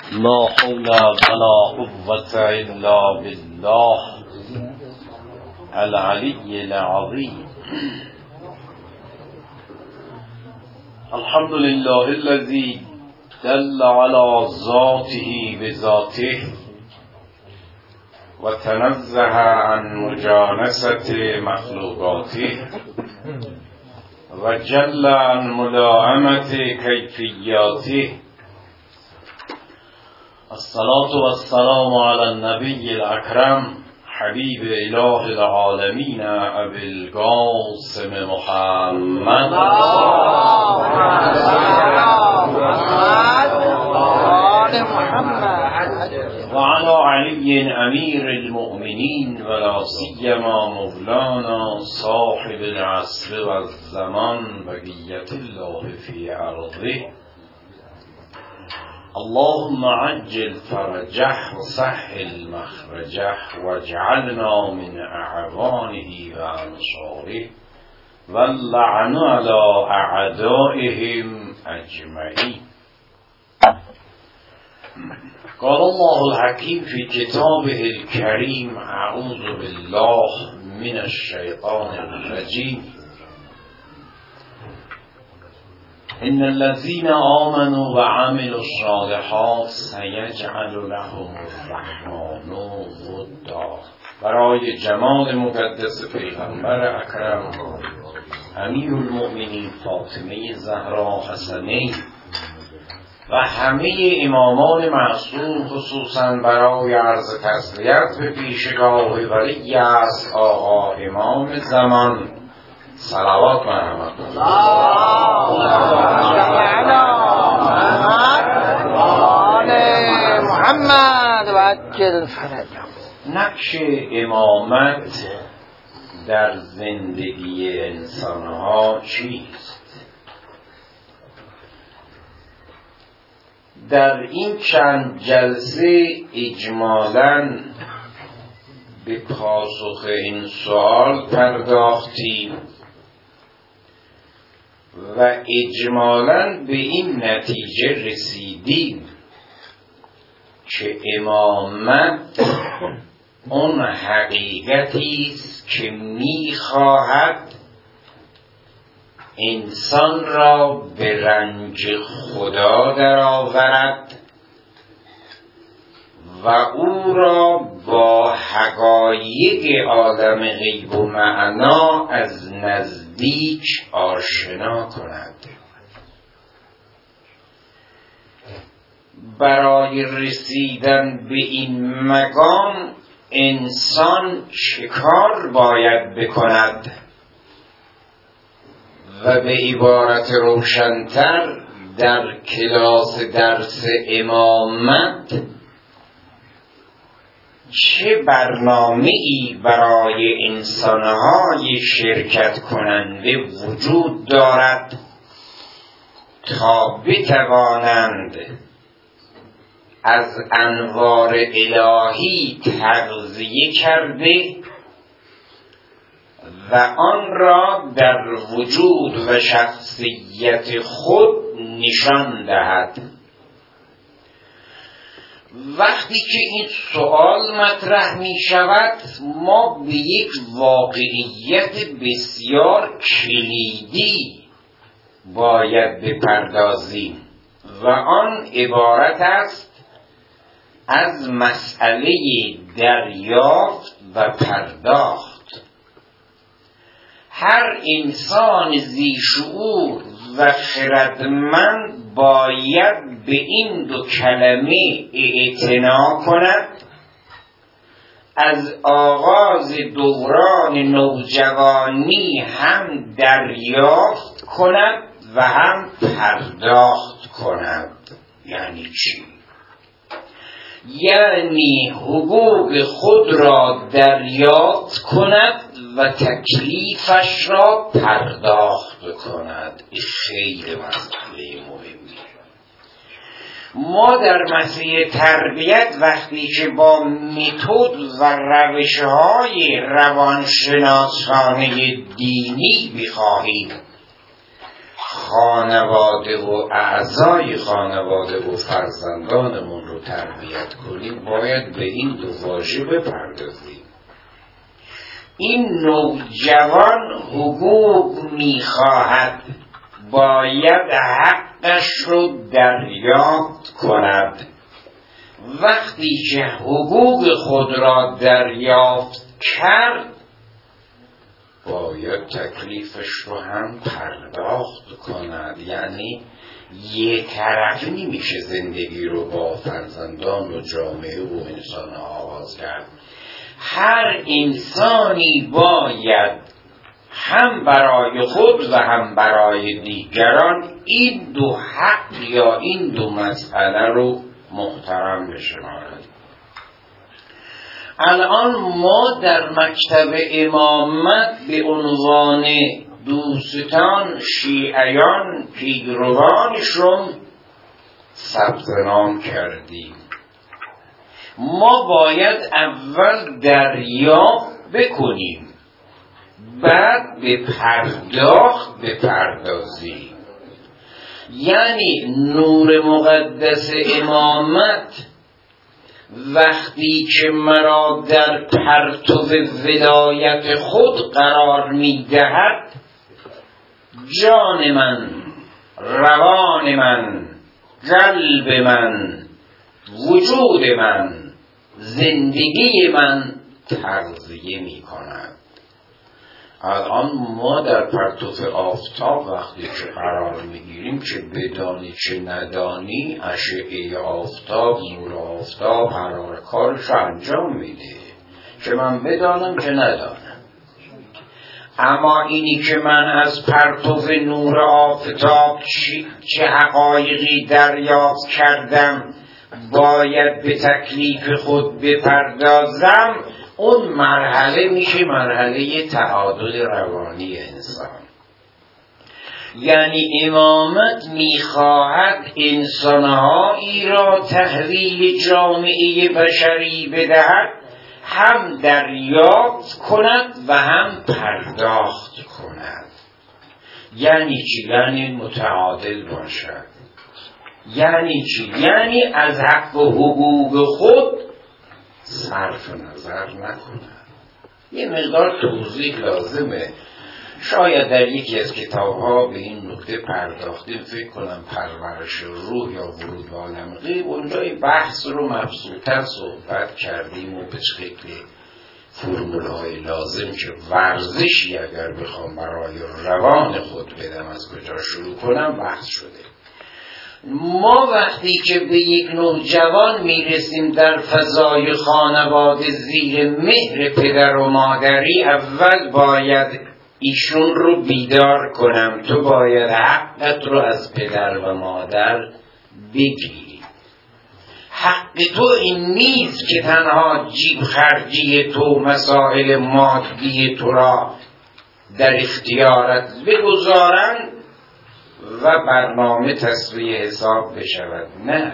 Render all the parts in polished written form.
لا حول ولا قوة إلا بالله العلي العظيم. الحمد لله الذي دل على ذاته بذاته وتنزه عن مجانسة مخلوقاته وجل عن ملائمة كيفياته. الصلاة والسلام على النبي الأكرم حبيب إله العالمين أبي القاسم محمد وعلى علي أمير المؤمنين ولا سيما مولانا صاحب العصر والزمان بقية الله في عرضه. اللهم عجل فرجه وسهل مخرجه واجعلنا من أعوانه وأنصاره واللعن على أعدائهم أجمعين. قال الله الحكيم في كتابه الكريم: أعوذ بالله من الشيطان الرجيم. إن الذين آمنوا وعملوا الصالحات سيجعل لهم الرحمن ودا. برای جمال مقدس پیغمبر اکرم امیر المؤمنین فاطمه زهرا حسنی و همه امامان معصوم، خصوصا برای عرض تسلیت به پیشگاه ولی است آقا امام زمان، صلوات و رحمت محمد و عجل فرجه. نقش امامت در زندگی انسانها چیست؟ در این چند جلسه اجمالاً به پاسخ این سوال پرداختیم و اجمالاً به این نتیجه رسیدیم که امامت اون حقیقتی است که می‌خواهد انسان را به رنج خدا درآورد و او را با حقایق عالم غیب و معنا از نزدیک آشنا کند. برای رسیدن به این مقام انسان چه کار باید بکند؟ و به عبارت روشن‌تر در کلاس درس امامت چه برنامه‌ای برای انسان‌های شرکت کننده وجود دارد تا بتوانند از انوار الهی تغذیه کرده و آن را در وجود و شخصیت خود نشان دهد. وقتی که این سوال مطرح می شود ما به یک واقعیت بسیار کلیدی باید بپردازیم و آن عبارت است از مسئله دریافت و پرداخت. هر انسان ذی شعور و خردمند باید به این دو کلمه اعتنا کند، از آغاز دوران نوجوانی هم دریافت کند و هم پرداخت کند. یعنی چی؟ یعنی حقوق خود را دریافت کند و تکلیفش را پرداخت کند. این خیلی مسئله مهمیه. ما در مسئله تربیت وقتی که با متد و روش‌های روانشناسانه دینی بخواهیم خانواده و اعضای خانواده و فرزندانمون رو تربیت کنیم باید به این دو واژه بپردازیم. این نوجوان حقوق میخواهد، باید حقش رو دریافت کند. وقتی که حقوق خود را دریافت کرد باید تکلیفش رو هم پرداخت کند. یعنی یک طرفی نمیشه زندگی رو با فرزندان و جامعه و انسان آغاز کرد. هر انسانی باید هم برای خود و هم برای دیگران این دو حق یا این دو مسئله رو محترم بشمارد. الان ما در مکتب امامت به عنوان دوستان شیعیان پیروانشون ثبت نام کردیم. ما باید اول دریافت بکنیم، بعد به پرداخت بپردازیم. یعنی نور مقدس امامت وقتی که مرا در پرتو ولایت خود قرار می‌دهد، جان من، روان من، قلب من، وجود من، زندگی من تغذیه می‌کند. الان ما در پرتو آفتاب وقتی که قرار میگیریم، چه بدانی چه ندانی، اشعه آفتاب، نور آفتاب قرار کارش انجام میده، چه من بدانم چه ندانم. اما اینی که من از پرتو نور آفتاب چه حقایقی دریافت کردم باید به تکلیف خود بپردازم، اون مرحله میشه مرحله تعادل روانی انسان. یعنی امامت میخواهد انسانهایی را تحویل جامعه بشری بدهد، هم دریافت کند و هم پرداخت کند. یعنی چی؟ یعنی متعادل باشد. یعنی چی؟ یعنی از حق و حقوق خود صرف نظر نکنند. یه مقدار توضیح لازمه. شاید در یکی از کتاب‌ها به این نکته پرداختیم، فکر کنم پرورش روح یا ورود به عالم غیب، اونجای بحث رو مبسوط‌تر صحبت کردیم و به شکل فرمول‌های لازم که ورزشی اگر بخوام برای روان خود بدم از کجا شروع کنم بحث شده. ما وقتی که به یک نوجوان میرسیم در فضای خانواده زیر مهر پدر و مادری، اول باید ایشون رو بیدار کنم. تو باید حقت رو از پدر و مادر بگیری. حق تو این نیست که تنها جیب خرجی تو، مسائل مادی تو را در اختیارت بگذارند و برنامه تصفیه حساب بشود. نه،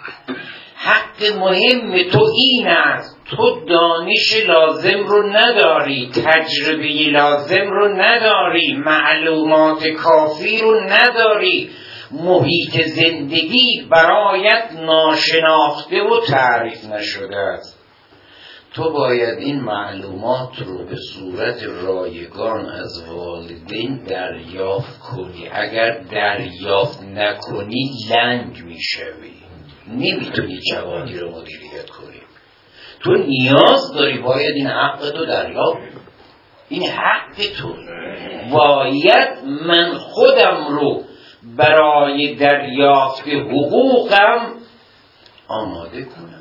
حق مهم تو این است تو دانش لازم رو نداری، تجربه لازم رو نداری، معلومات کافی رو نداری، محیط زندگی برایت ناشناخته و تعریف نشده است. تو باید این معلومات رو به صورت رایگان از والدین دریافت کنی. اگر دریافت نکنی لنگ میشوی، نمیتونی جوانی رو مدیریت کنی. تو نیاز داری، باید این حق تو دریافت. این حق تو باید من خودم رو برای دریافت حقوقم آماده کنم.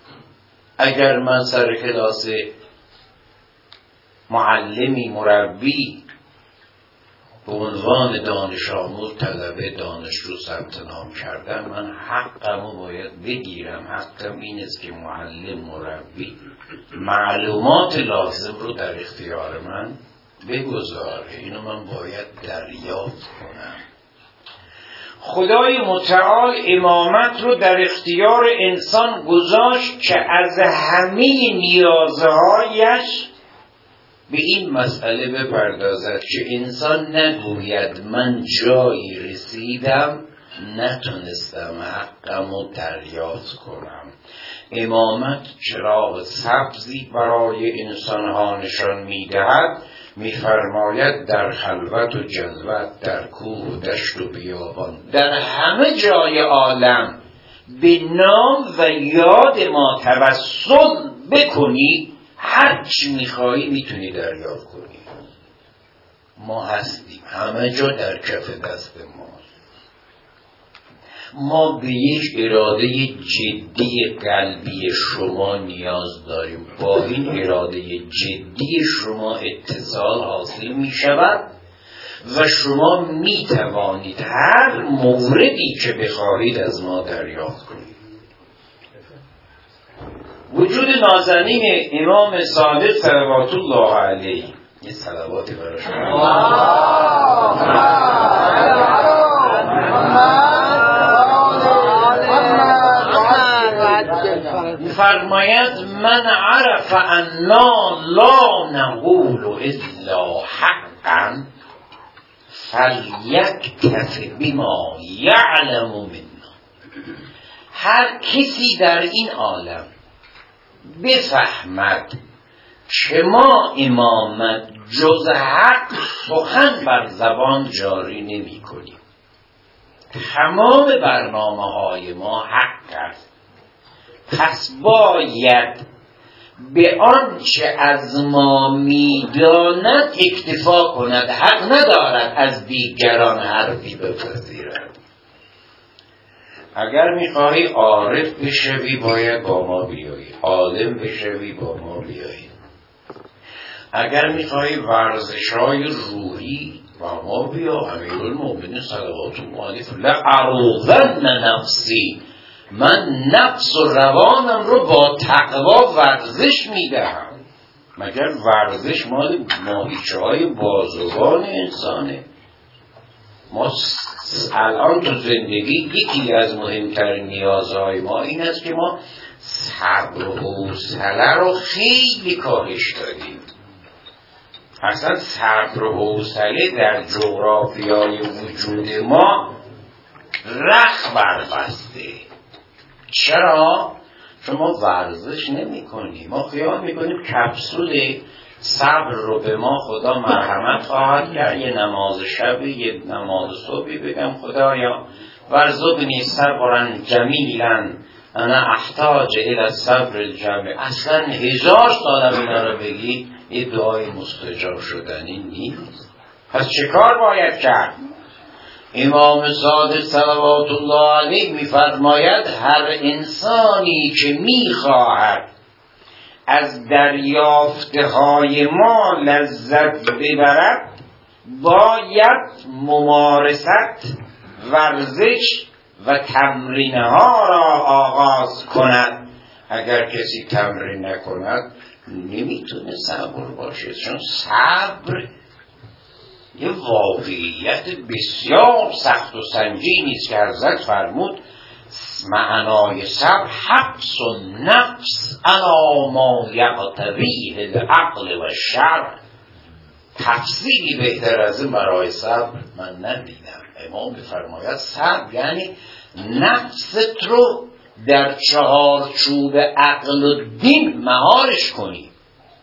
اگر من سر کلاس معلمی مربی به عنوان دانش آموز طلبه دانشجو ثبت نام کردم، من حقمو باید بگیرم. حقم این است که معلم مربی معلومات لازم رو در اختیار من بگذاره. اینو من باید دریافت کنم. خدای متعال امامت رو در اختیار انسان گذاشت که از همه نیازهایش به این مسئله بپردازد که انسان نگوید من جایی رسیدم نتونستم حقم رو دریافت کنم. امامت چراغ سبزی برای انسانها نشان میدهد، میفرماید در خلوت و جلوت، در کوه و دشت و بیابان، در همه جای عالم به نام و یاد ما توسل بکنی، هر چی میخوایی میتونی دریافت کنی. ما هستیم، همه جا در کف دست ما. ما به یک اراده جدی قلبی شما نیاز داریم. با این اراده جدی شما اتصال حاصل می شود و شما می توانید هر موردی که بخواهید از ما دریافت کنید. وجود نازنین امام صادق صلوات الله علیه، یه صلواتی برای فرماید من عرف انا لا نقول الا حقا فلیکتف بما یعلم منا. هر کسی در این عالم بفهمد که ما امامت جز حق سخن بر زبان جاری نمی کنیم، تمام برنامه های ما حق است، پس باید به آنچه از ما میداند اکتفا کند، حق ندارد از دیگران حرفی بپذیرد. اگر میخواهی عارف بشوی باید با ما بیایی، عالم بشوی با ما بیایی. اگر میخواهی ورزش‌های روحی با ما بیا، امیرالمومنین صلوات الله علیه لأعوذن نفسی، من نفس و روانم رو با تقوا ورزش میدهم. مگر ورزش مال ماهیچه های بازوان انسانه؟ ما الان تو زندگی یکی از مهمترین نیازهای ما این است که ما صبر و حوصله رو خیلی کاهش دادیم. اصلا صبر و حوصله در جغرافیای وجود ما رخ بربسته. چرا؟ شما ورزش نمی کنی. ما خیال می کنیم کپسول صبر رو به ما خدا مرحمت خواهد کرد. یه نماز شبی، یه نماز صبحی بگم خدایا ورزقنی صبرا جمیلا انا احتاج الى الصبر الجمیل. اصلا 1000 سال اینا رو بگی یه دعای مستجاب شدنی نیست. پس چه کار باید کرد؟ امام صادق صلوات الله علیه می‌فرماید هر انسانی که می‌خواهد از دریافته‌های ما لذت ببرد باید ممارست، ورزش و تمرین‌ها را آغاز کند. اگر کسی تمرین نکند نمیتونه صبور باشه، چون صبر یه واقعیت بسیار سخت و سنگینی است که حضرت فرمود معنای صبر حبس النفس علی ما یقتضیه العقل و الشرع. تفسیری بهتر از این برای صبر من ندیدم. امام می‌فرماید صبر یعنی نفست رو در چهارچوب عقل و دین مهارش کنی.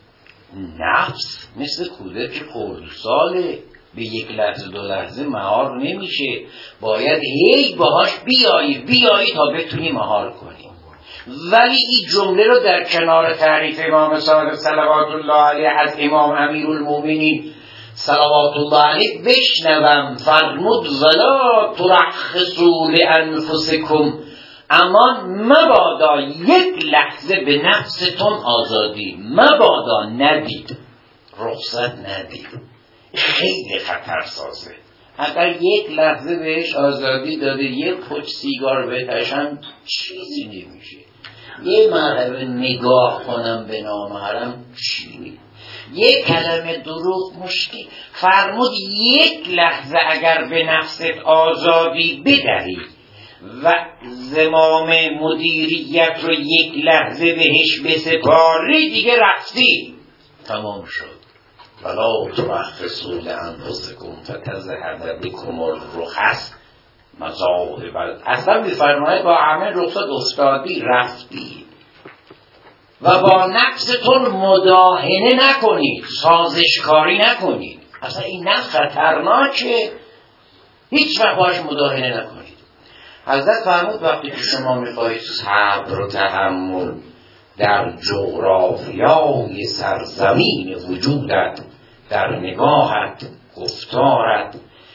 نفس مثل کودک خردساله، به یک لحظه دو لحظه مهار نمیشه، باید هی باهاش بیایی تا بتونی مهار کنی. ولی این جمله رو در کنار تعریف امام صادق صلوات الله علیه از امام امیرالمومنین صلوات الله علیه بشنوم، فرمود ولا ترخصوا لانفسکم، اما مبادا یک لحظه به نفستون آزادی مبادا ندید، رخصت ندید. خیلی خطرسازه. اگر یک لحظه بهش آزادی داده یک پوچ سیگار بکشم چیزی نمیشه، یه مرحبا نگاه کنم به نامحرم چی، یک کلمه دروغ مشکل. فرمود یک لحظه اگر به نفست آزادی بدهی و زمام مدیریت رو یک لحظه بهش بسپاری دیگه رفتی، تمام شد. ولا ترخصوا لانفسکم فتذهب بکم الرخص مذاهب. اصلا میفرماید با همه رخصت استادی رفتی و با نفستون مداهنه نکنید، سازشکاری نکنید. اصلا این نفس خطرناکه، هیچ وقت باش مداهنه نکنید. حضرت فرمود وقتی که شما میخواهید صبر و تحمل در جغرافیای سرزمین وجودت، در نگاهت، گفتارت،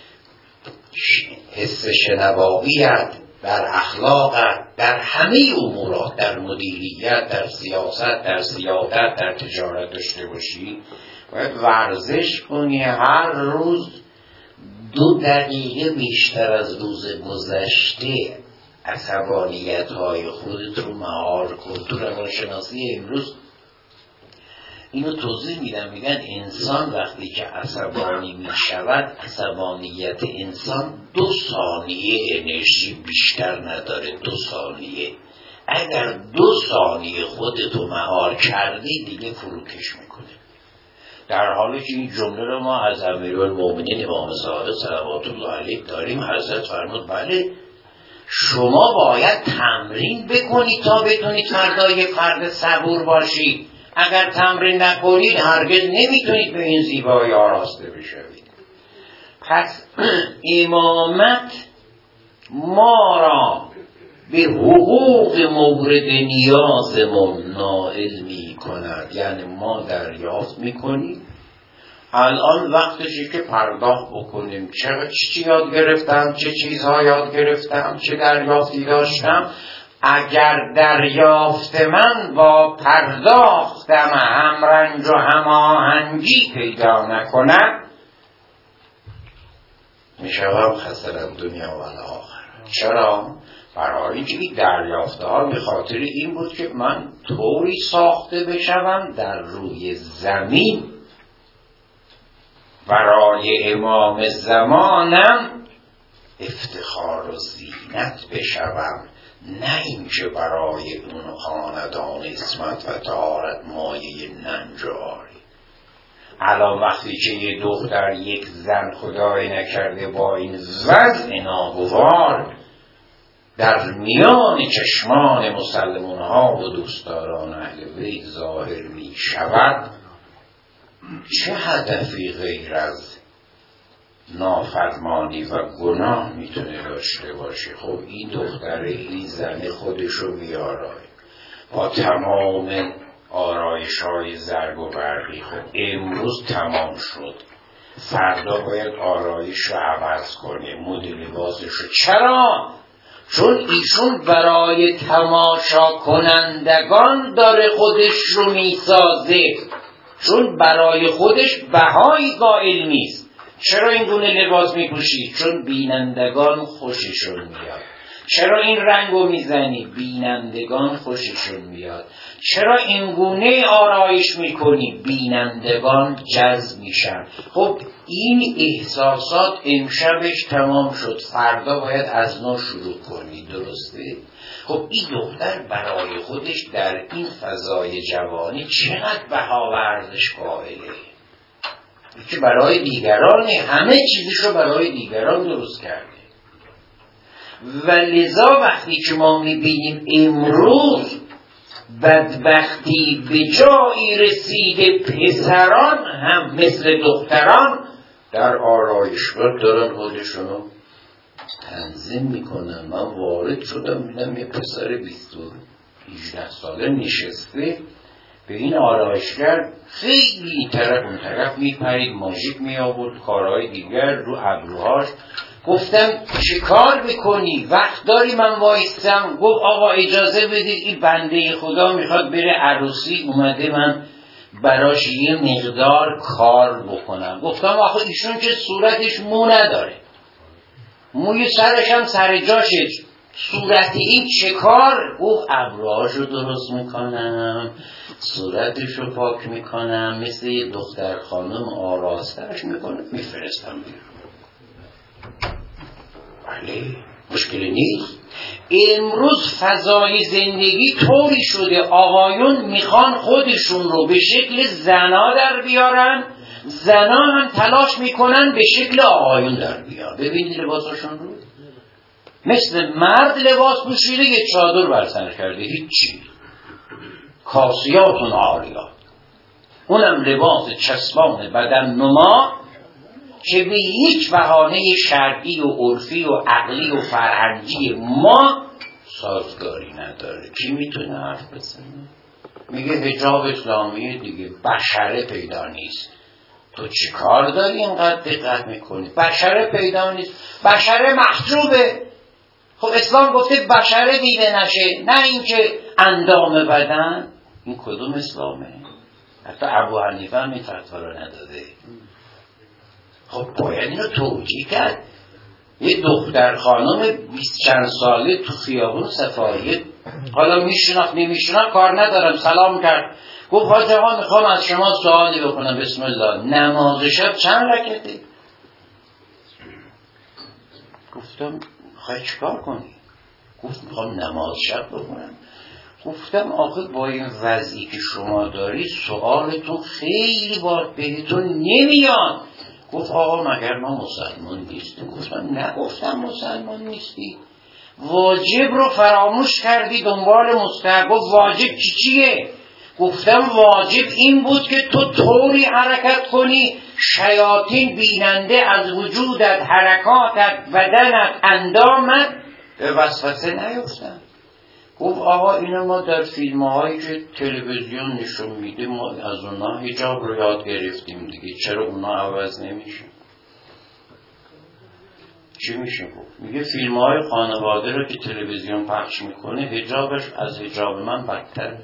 حس شنواییت، در اخلاقت، در همه امورات، در مدیریت، در سیاست، در سیادت، در تجارت داشته باشی. باید ورزش کنی هر روز 2 دقیقه بیشتر از روز گذشته عصبانیت‌های خودت رو مهار کن. تو روانشناسی امروز اینو توضیح میدن، میگن انسان وقتی که عصبانی میشود، عصبانیت انسان 2 ثانیه انرژی بیشتر نداره. 2 ثانیه. اگر 2 ثانیه خودتو مهار کردی دیگه فروکش میکنه. در حالی که این جمله رو ما از امیرالمومنین امام صادق صلوات الله علیه داریم. حضرت فرمود بله شما باید تمرین بکنید تا بتونید فردا یک فرد صبور باشید. اگر تمرین نکنید هرگز نمیتونید به این زیبایی آراسته بشوید. پس امامت ما را به حقوق مورد نیازمون نائل می کند. یعنی ما دریافت میکنیم الان وقتشه که پرداخت بکنیم. چی یاد گرفتم، چه چیزها یاد گرفتم، چه دریافتی داشتم. اگر دریافت من با پرداختم همرنج و هماهنگی پیدا نکنم میشوم خسر دنیا و آخر. چرا؟ برای اینکه این دریافته ها به خاطر این بود که من طوری ساخته بشوم در روی زمین برای امام زمانم افتخار و زینت بشوم، نه اینکه برای اون خاندان اسمت و طهارت مایه ننج و عاری. الان وقتی که یه دختر یک زن خدای نکرده با این وضع ناگوار در میان چشمان مسلمان ها و دوستداران اهل بیت ظاهر می شود، چه هدفی غیر از نافرمانی و گناه میتونه داشته باشه؟ خب این دختر، این زن خودشو میارای با تمام آرایش‌های زرگ و برقی. خب امروز تمام شد، فردا باید آرایش رو عوض کنه، مد لباسش رو. چرا؟ چون ایشون برای تماشا کنندگان داره خودش رو میسازه، چون برای خودش بهایی قائل نیست. چرا این گونه لباس میپوشی؟ چون بینندگان خوششون میاد. چرا این رنگو میزنی؟ بینندگان خوششون میاد. چرا این گونه آرایش میکنی؟ بینندگان جذب میشن. خب این احساسات امشبش تمام شد، فردا باید از نو شروع کنی. درسته؟ خب این دختر برای خودش در این فضای جوانی چقدر بها و ارزش قائله که برای دیگرانه، همه چیزشو برای دیگران درست کرده. و لذا وقتی که ما میبینیم امروز بدبختی به جایی رسیده، پسران هم مثل دختران در آرایشگاه دارن خودشونو تنظیم میکنن. من وارد شدم میدم یه پسر 18 ساله نشسته به این آرایشگر، خیلی این طرف اون طرف میپرید، ماژیک میآورد، کارهای دیگر رو ابروهاش. گفتم چه کار میکنی؟ وقت داری من وایستم؟ گفت آقا اجازه بدید این بنده خدا میخواد بره عروسی، اومده من براش یه مقدار کار بکنم. گفتم آخه ایشون که صورتش مو نداره، موی سرش هم سر جاشه، صورت این چه کار؟ گفت ابروهاشو درست میکنم، صورتشو پاک میکنم، مثل یه دختر خانم آراستش میکنم، میفرستم بیرون. بله مشکلی نیست. امروز فضای زندگی طوری شده آقایون میخوان خودشون رو به شکل زنا در بیارن، زنان هم تلاش میکنن به شکل آقایون در بیان. ببینید لباساشون رو، مثل مرد لباس پوشیده، یه چادر بر سر کرده، هیچی، کاسیاتون عاریات، اونم لباس چسبان بدن نما که به هیچ بهانه شرعی و عرفی و عقلی و فرهنگی ما سازگاری نداره. کی میتونه حرف بزنه؟ میگه حجاب اسلامی دیگه، بشره پیدا نیست. تو چی کار داری اینقدر دقت میکنی؟ بشره پیدا نیست، بشره محجوبه. خب اسلام گفته بشره دیده نشه، نه اینکه اندام بدن. این کدوم اسلامه؟ حتی ابو حنیفه هم این فتوا رو نداده. خب باید اینو توجیه کرد. یه دختر خانم 20 چند ساله تو خیابون صفایی، حالا میشناخت نمیشناخت کار ندارم، سلام کرد، گفت حاجی آقا میخوام از شما سوالی بکنم، بسم الله، نماز شب چند رکعته؟ گفتم خواهی چیکار کنی؟ گفت میخوام نماز شب بکنم. گفتم آخه با این وضعی که شما داری سوالتون خیلی باید بهتون نمیاد. گفت آقا مگر ما مسلمان نیستیم؟ گفتم نگفتم مسلمان نیستی، واجب رو فراموش کردی دنبال مستحب. گفت واجب چیه؟ گفتم واجب این بود که تو طوری حرکت کنی شیاطین بیننده از وجودت، حرکاتت، بدنت، اندامت به وسوسه نیفتن. گفت آقا اینو ما در فیلم هایی که تلویزیون نشون میده ما از اونا حجاب رو یاد گرفتیم دیگه، چرا اونا عوض نمیشه؟ چی میشه گفت؟ میگه فیلم های خانواده رو که تلویزیون پخش میکنه حجابش از حجاب من بدتره.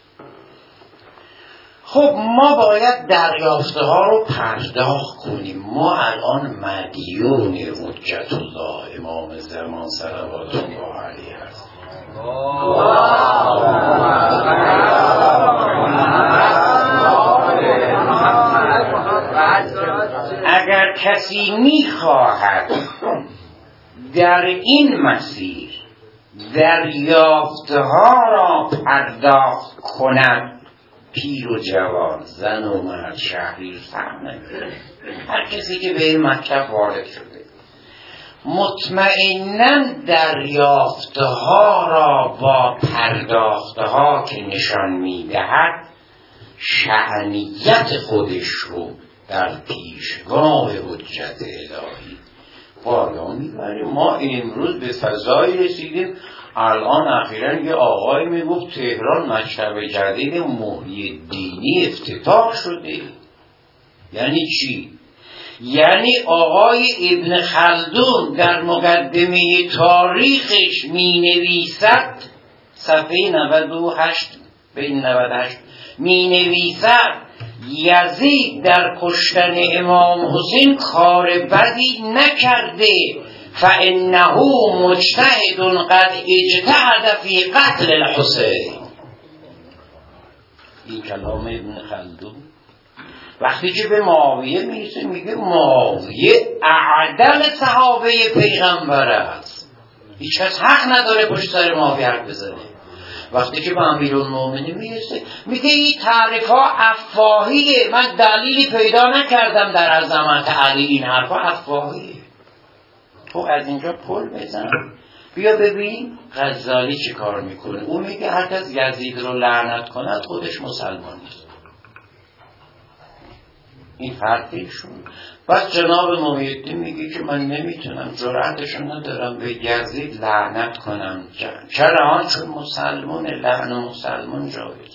خب ما باید دریافته ها رو پرداخت کنیم. ما الان مدیون حجت الله امام زمان صلوات الله علیه هستیم. اگر کسی میخواهد در این مسیر دریافتها را پرداخت کند، پیر و جوان، زن و مرد، شهری، فرق نمیکنه، هر کسی که به این مکتب وارد شده، مطمئناً دریافتها را با پرداختها که نشان میدهد شأنیت خودش رو در پیشگاه حجت الهی بالا میبره. ما امروز به فضایی رسیدیم، الان اخیراً یه آقای میگفت تهران مکتب جدید محی الدینی افتتاح شده. یعنی چی؟ یعنی آقای ابن خلدون در مقدمه تاریخش می نویسد، صفحه 98 به 98 می نویسد یزید در کشتن امام حسین کار بدی نکرده، فانه مجتهد قد اجتهد فی قتل الحسین. این کلام ابن خلدون. وقتی که به معاویه میرسه میگه معاویه اعدل صحابه پیغمبر است، هیچ کس حق نداره پشت سر معاویه حرف بزنه. وقتی که به امیرالمومنین میرسه میگه این تعریف ها افواهیه، من دلیلی پیدا نکردم در عظمت علی، این حرفا افواهیه. تو از اینجا پل بزن بیا ببین غزالی چی کار میکنه. اون میگه هر کس یزید رو لعنت کند خودش مسلمان نیست. این فرقیشون. بس جناب محی الدین میگه که من نمیتونم، جرأتشو ندارم به یزید لعنت کنم. چرا؟ چون مسلمان، لعن مسلمان جایز.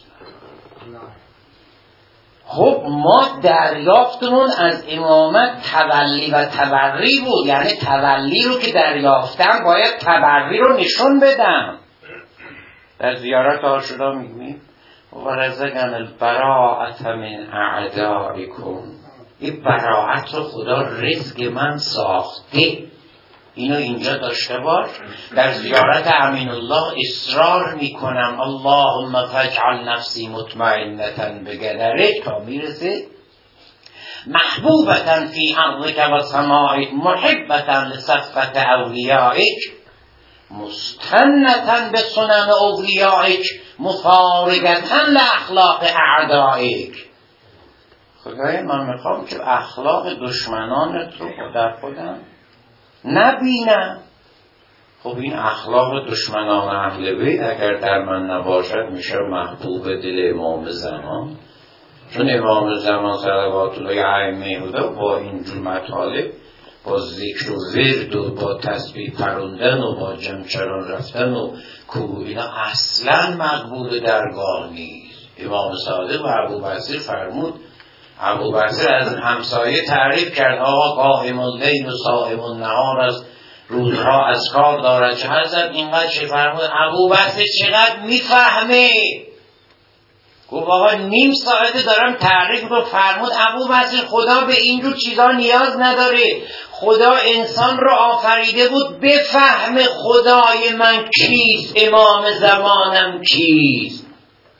خب ما دریافتمون از امامت تولی و تبری بود، یعنی تولی رو که دریافتم باید تبری رو نشون بدم. در زیارت عاشورا میگیم و رزقنا البراءة من اعدائکم، این براءت رو خدا رزق من ساخته، اینو اینجا داشته باش. در زیارت امین الله اصرار میکنم اللهم فاجعل نفسی مطمئنة بقدرک تا میرسه محبوبة فی ارضک و سمائک محبة لصفوة اولیائک مستنة بسنن اولیائک مفارقة لاخلاق اعدائک. خدای من میخوام که اخلاق دشمنانت رو در خودم نبینم. خب این اخلاق دشمنان اهل بیت اگر در من نباشد میشه محبوب دل امام زمان. چون امام زمان صلوات الله علیه با اینجور مطالب، با ذکر و ورد و با تسبیح پروندن و با جمچران رفتن و کوه اینا اصلا مقبول درگاه نیست. امام صادق و ابوبصیر فرمود، ابوبصیر از همسایه تعریف کرد آقا قائم اللیل و صائم النهار است، روزها اذکار دارد، چه حضرت اینقدر چه فرمود؟ ابوبصیر چقدر میفهمه؟ گفت آقا نیم ساعته دارم تعریف رو. فرمود ابوبصیر خدا به اینجور چیزا نیاز نداره، خدا انسان رو آفریده بود بفهم خدای من کیست، امام زمانم کیست،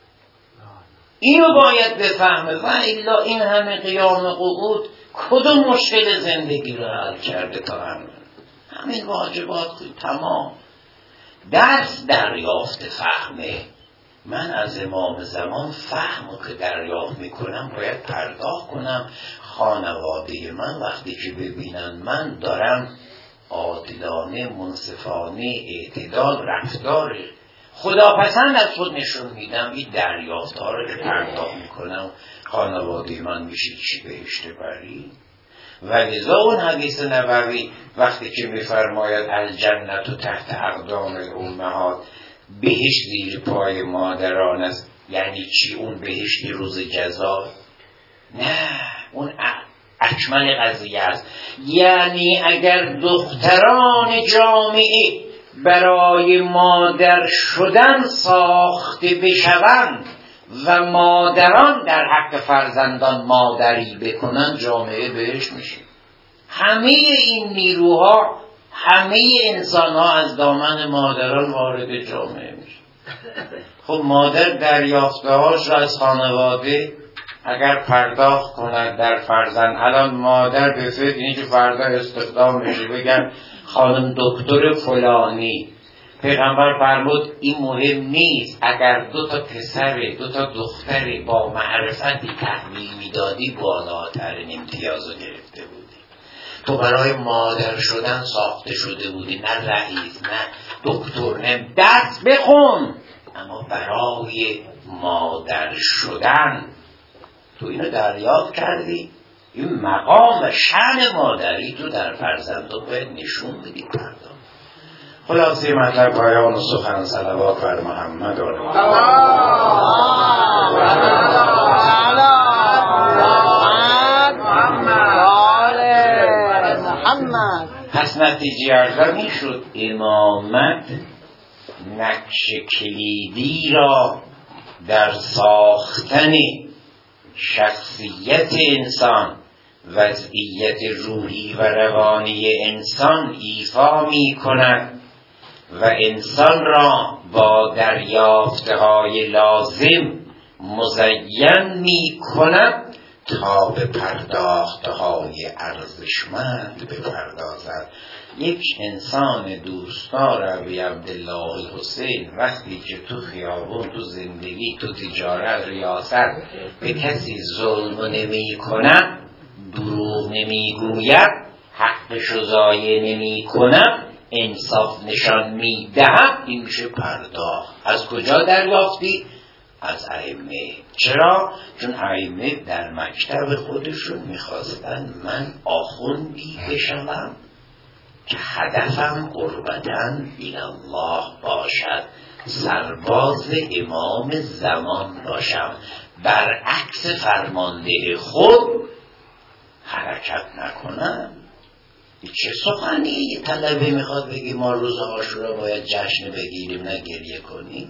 اینو باید بفهمه. و الا این همه قیام قعود کدوم مشکل زندگی رو حل کرده تا همین واجبات تمام. درس دریافت فهمه. من از امام زمان فهمو که دریافت میکنم باید پرداخت کنم. خانواده من وقتی که ببینن من دارم عادلانه منصفانه اعتدال رفتار خداپسند از خود نشون میدم، این دریافت ها رو که پرداخت میکنم خانواده من میشه چی بهشت بری. و لذا اون حدیث نبوی وقتی که میفرماید الجنت و تحت اقدام الامهات، بهشت زیر پای مادران است، یعنی چی؟ اون بهشت روز جزا؟ نه، اون اکمل قضیه است. یعنی اگر دختران جامعه برای مادر شدن ساخته بشوند و مادران در حق فرزندان مادری بکنن، جامعه بهشت میشه. همه این نیروها، همه انسان ها از دامن مادران وارد جامعه میشه. خب مادر دریافته هاش را از خانواده اگر پرداخت کند در فرزند، الان مادر به فکر اینه که فردا استخدام بشه بگن خانم دکتر فلانی. پیغمبر فرمود این مهم نیست، اگر 2 تا پسر 2 تا دختر با معرفتی تحویل میدادی بالاترین امتیاز رو گرفته بودی. تو برای مادر شدن ساخته شده بودی، نه رئیس نه دکتر نه درس بخون، اما برای مادر شدن تو اینو دریافت کردی. این مقام و شأن مادری تو در فرزندان باید نشون بدی. خلاصه مطلب پایان و سخن صلوات بر محمد پس نتیجه ارزانی شد امامت نقش کلیدی را در ساختن شخصیت انسان، وضعیت روحی و روانی انسان ایفا می کند و انسان را با دریافتهای لازم مزین می کند تا به پرداختهای ارزشمند بپردازد. یک انسان دوستدار ابی عبدالله الحسین وقتی که تو خیابون، تو زندگی، تو تجارت، ریاست به کسی ظلم نمی کند، دروغ نمی گوید، حقش ضایع نمی کند، انصاف نشان می دهد، این میشه پرداخت. از کجا دریافتی؟ از ائمه. چرا؟ چون ائمه در مکتب خودشون میخواستن من آخوندی بشوم که هدفم قربتن الله باشد، سرباز امام زمان باشم، برعکس فرمانده خود حرکت نکنم. چه سخنی؟ یه طلبه میخواد بگی ما روز عاشورا باید جشن بگیریم نه گریه کنیم.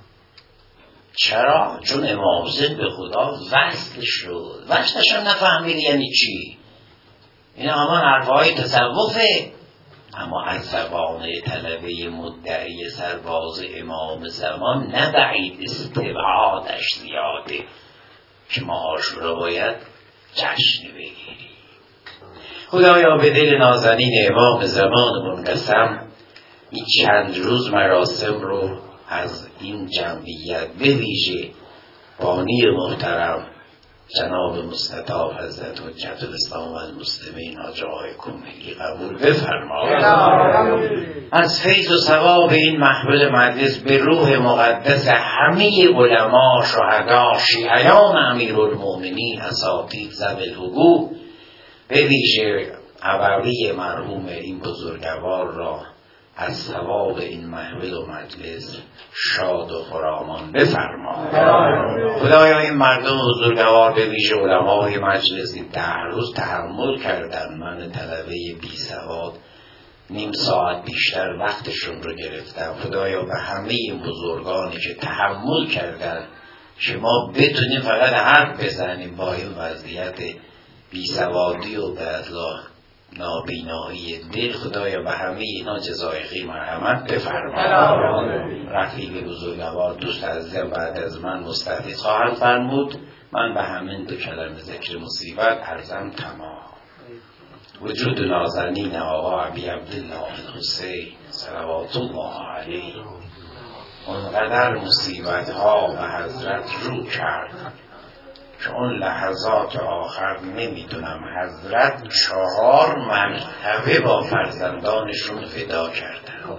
چرا؟ چون امام حسین به خدا وصل شد. وصلش هم نفهمید یعنی چی. این همه حرفهای تصوفه، اما از زبان طلبه مدعی سرباز امام زمان نبعید استبعادش زیاده که ما عاشورا باید جشن بگیریم. خدایا به دل نازنین امام زمانمون قسم این چند روز مراسم رو از این جمعیت به ویژه بانی محترم جناب مستطاب حضرت حجت الاسلام و المسلمین حاج آقای کمیلی قبول بفرمایید. از فیض و ثواب این محفل مجلس به روح مقدس همه علما، شهدا، شیعیان امیرالمومنین، اساتید ذوی الحقوق، به ویژه ابوی مرحوم این بزرگوار را از ثواب این محفل و مجلس شاد و خرامان بفرما. خدایا این مردم بزرگوار به ویژه علمای مجلس این 10 روز تحمل کردن، من طلبه بی سواد نیم ساعت بیشتر وقتشون رو گرفتم. خدایا به همه این بزرگانی که تحمل کردن که ما بتونیم فقط حرف بزنیم با این وضعیت بی سوادی و به اطلاع نابینایی دل، خدایا به همه اینا جزای مرحمت بفرما. رفیق بزرگوار دوست عزیزم بعد از من مستفید خواهد فرمود. من به همین 2 کلمه ذکر مصیبت عرضم تمام. وجود نازنین آقا ابی عبدالله الحسین صلوات الله علیه اونقدر مصیبت ها به حضرت رو کرد که اون لحظات آخر نمیدونم حضرت 4 مرتبه با فرزندانشون فدا کردن،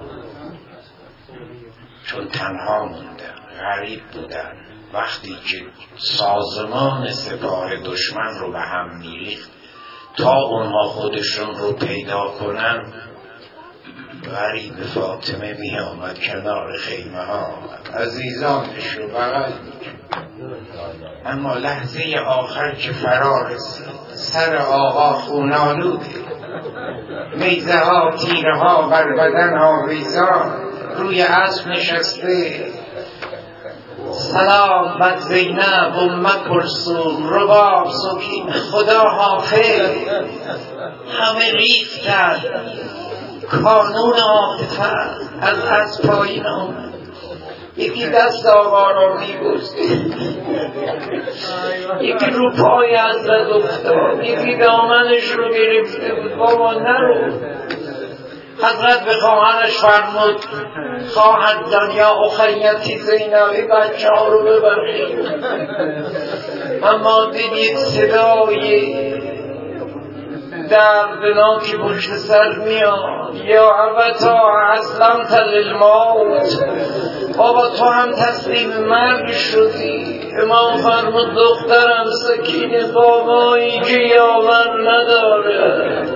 چون تنها موندن، غریب بودن. وقتی که سازمان سپاه دشمن رو به هم میریخت تا اونها خودشون رو پیدا کنن، غریب فاطمه می آمد کنار خیمه ها، عزیزانش رو بغل می‌کرد. اما لحظه آخر که فرا رسید، سر آقا خونالوده، نیزه ها تیره ها بر بدن آویزان، روی اسب نشسته. سلام بر زینب ام کلثوم، رباب سکین، خدا حافظ. همه ریختن، کانون عاطفت از پایین آمد. یکی دست آقا را می‌بوسید، یکی رو پای حضرت افتاد، یکی دامنش رو گرفته بود. بابا نرو. حضرت به خواهرش فرمود خواهد دنیا اخیتی زینبی بچه ها رو ببرید. اما دید صدای دردناکی پشت سر میاد، یا ابتا اسلمت للموت، بابا تو هم تسلیم مرگ شدی. امام فرمود دخترم سکینه، بابایی که یاور نداره.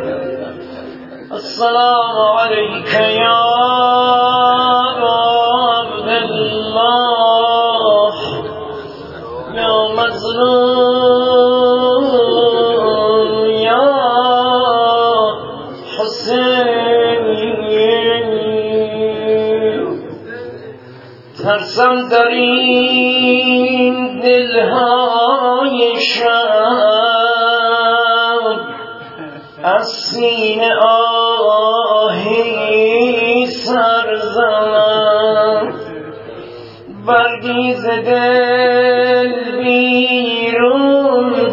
السلام علیک یا عبدالله یا مظلوم یا حسین. ترسم در این دلهای شب از سینه آهی سرزنم، برگی ز دل بیرون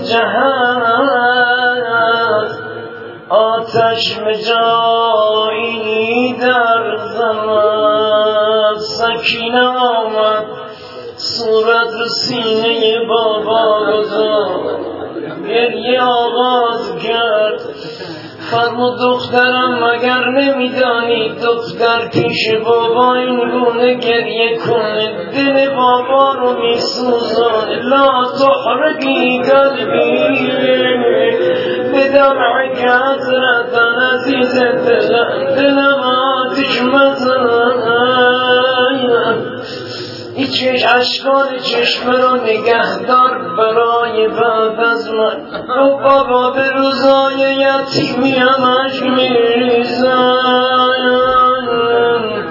جهد، آتش به جایی در زند. سکینه آمد صورت رو سینه بابا گذار، گریه آغاز کرد. فرمود دخترم مگر نمیدانی دختر پیش بابا این گونه گریه کنه دل بابا رو میسوزانه. لا تحرقی قلبی بدمعک حضرتن عزیز دلم آتش مزن. این اشکال چشم رو نگهدار برای بعد از من. رو بابا به روزای یتیمی همش میریزن.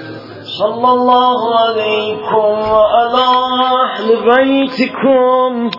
صلی الله علیکم و علی اهل بیتکم.